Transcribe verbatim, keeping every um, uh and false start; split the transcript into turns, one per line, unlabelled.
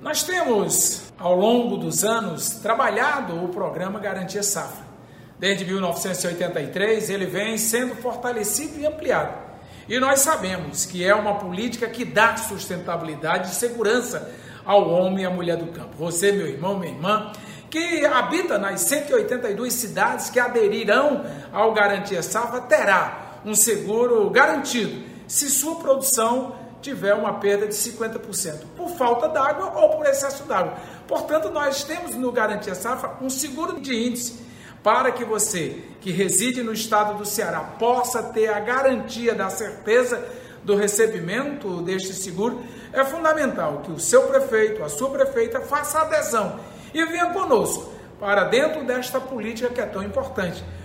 Nós temos, ao longo dos anos, trabalhado o programa Garantia Safra. Desde mil novecentos e oitenta e três, ele vem sendo fortalecido e ampliado. E nós sabemos que é uma política que dá sustentabilidade e segurança ao homem e à mulher do campo. Você, meu irmão, minha irmã, que habita nas cento e oitenta e duas cidades que aderirão ao Garantia Safra, terá um seguro garantido se sua produção tiver uma perda de cinquenta por cento, por falta d'água ou por excesso d'água. Portanto, nós temos no Garantia Safra um seguro de índice para que você, que reside no estado do Ceará, possa ter a garantia da certeza do recebimento deste seguro. É fundamental que o seu prefeito, a sua prefeita, faça adesão e venha conosco para dentro desta política que é tão importante.